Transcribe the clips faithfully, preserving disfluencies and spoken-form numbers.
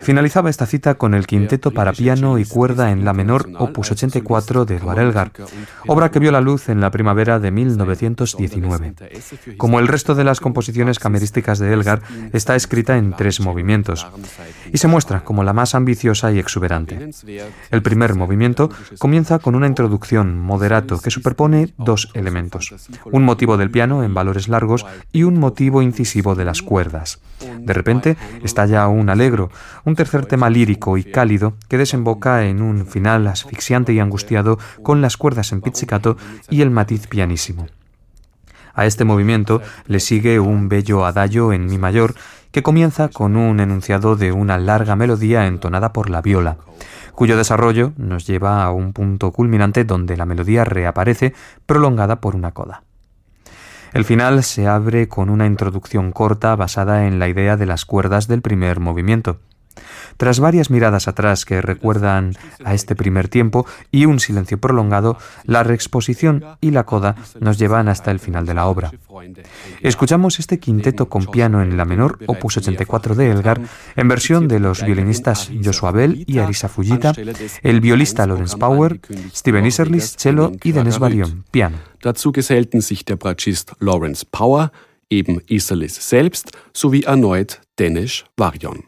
Finalizaba esta cita con el quinteto para piano y cuerda en la menor opus ochenta y cuatro de Edvard Elgar, obra que vio la luz en la primavera de mil novecientos diecinueve. Como el resto de las composiciones camerísticas de Elgar, está escrita en tres movimientos y se muestra como la más ambiciosa y exuberante. El primer movimiento comienza con una introducción moderato que superpone dos elementos: un motivo del piano en valores largos y un motivo incisivo de las cuerdas. De repente estalla un allegro, un tercer tema lírico y cálido que desemboca en un final asfixiante y angustiado con las cuerdas en pizzicato y el matiz pianísimo. A este movimiento le sigue un bello adagio en mi mayor que comienza con un enunciado de una larga melodía entonada por la viola, cuyo desarrollo nos lleva a un punto culminante donde la melodía reaparece prolongada por una coda. El final se abre con una introducción corta basada en la idea de las cuerdas del primer movimiento. Tras varias miradas atrás que recuerdan a este primer tiempo y un silencio prolongado, la reexposición y la coda nos llevan hasta el final de la obra. Escuchamos este quinteto con piano en la menor, opus ochenta y cuatro de Elgar, en versión de los violinistas Joshua Bell y Arisa Fujita, el violista Lawrence Power, Steven Isserlis, cello y Dennis Barillon, piano. Dazu gesellten sich der Bratschist Lawrence Power, eben Isserlis selbst, sowie erneut Dennis Barillon.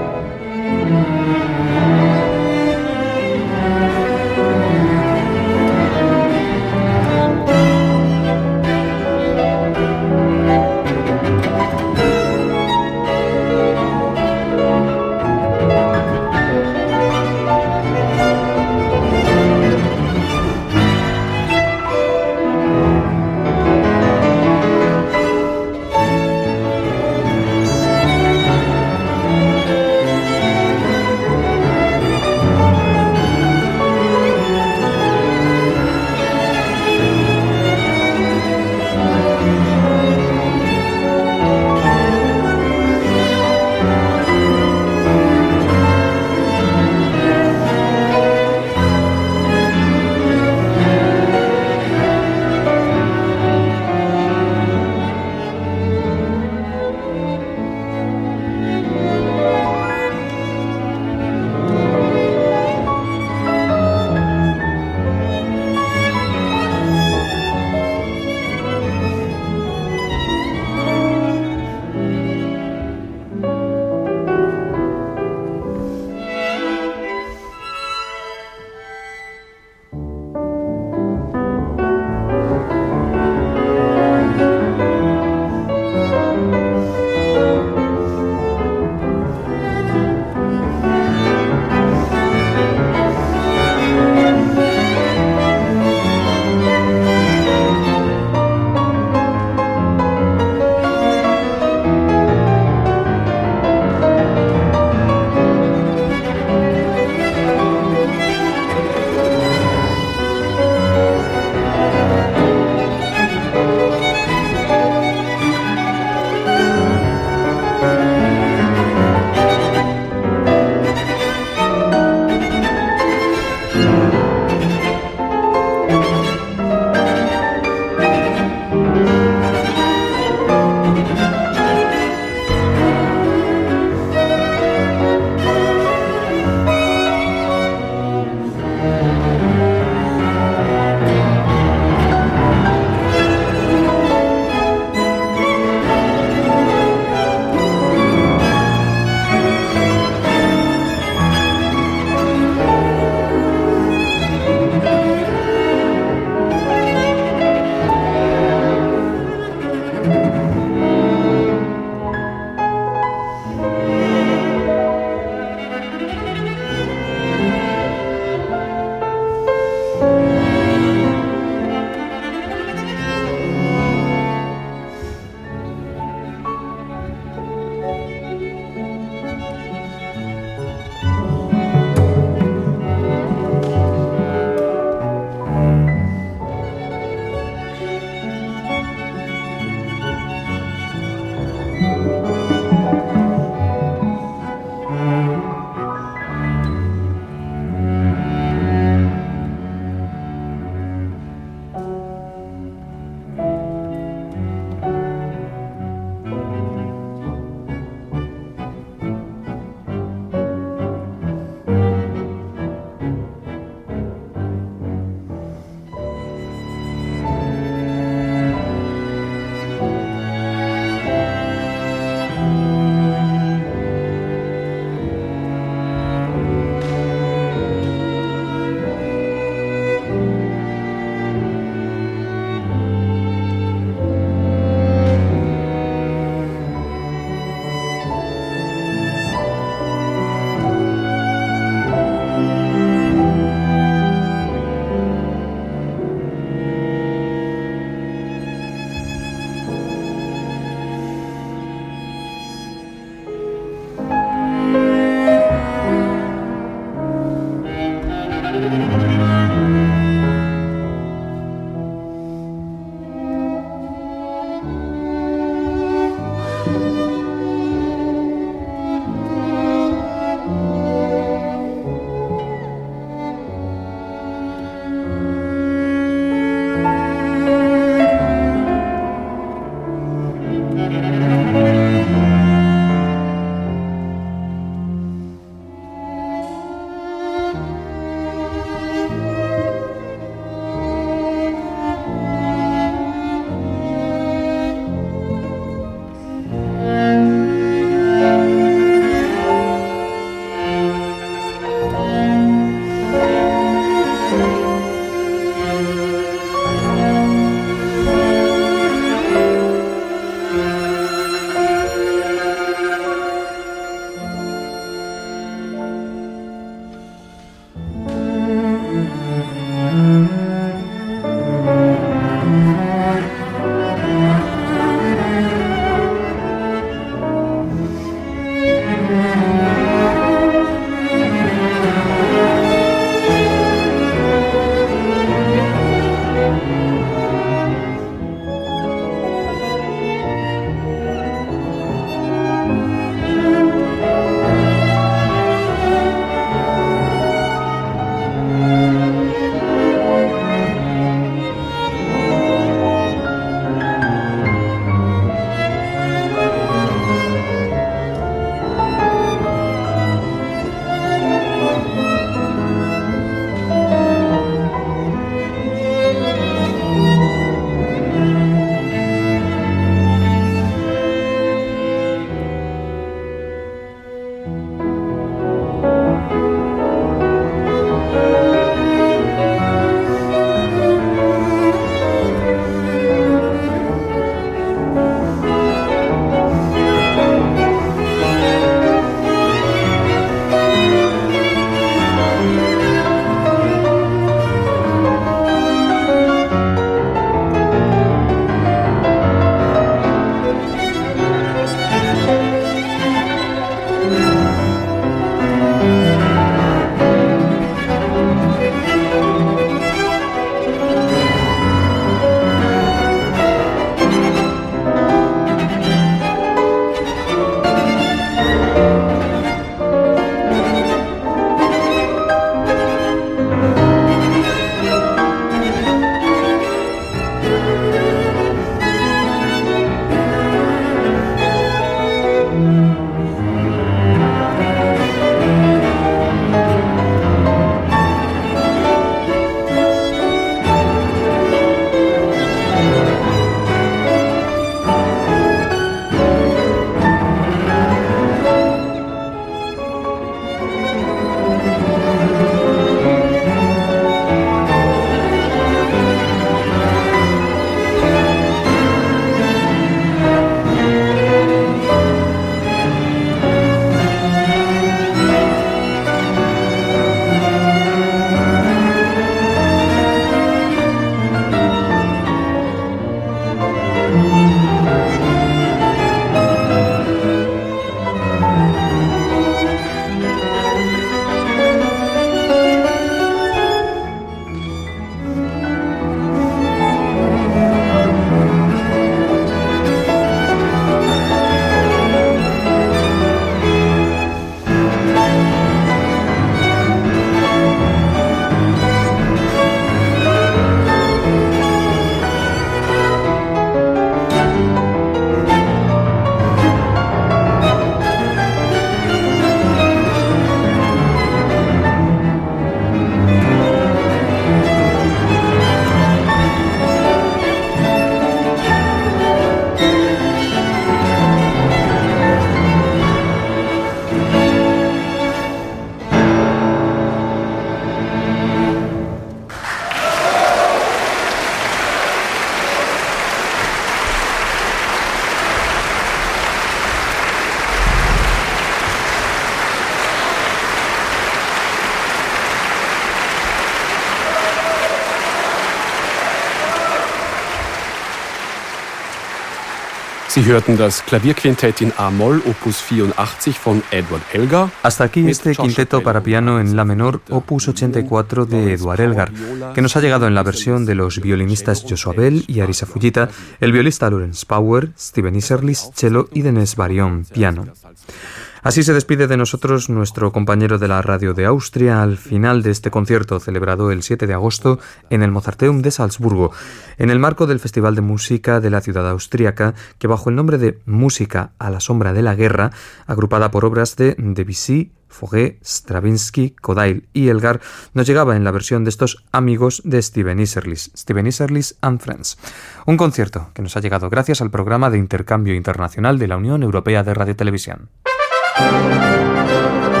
Sie hörten das Klavierquintett in A-Moll, Opus vierundachtzig von Edward Elgar. Hasta aquí este quinteto para piano en la menor, Opus ochenta y cuatro de Edward Elgar, que nos ha llegado en la versión de los violinistas Joshua Bell y Arisa Fujita, el violista Lawrence Power, Stephen Isserlis, cello y Dennis Varion, piano. Así se despide de nosotros nuestro compañero de la radio de Austria al final de este concierto celebrado el siete de agosto en el Mozarteum de Salzburgo, en el marco del Festival de Música de la ciudad austríaca, que bajo el nombre de Música a la sombra de la guerra, agrupada por obras de Debussy, Fauré, Stravinsky, Kodail y Elgar, nos llegaba en la versión de estos amigos de Stephen Isserlis, Stephen Isserlis and Friends. Un concierto que nos ha llegado gracias al programa de intercambio internacional de la Unión Europea de Radiotelevisión. Thank you.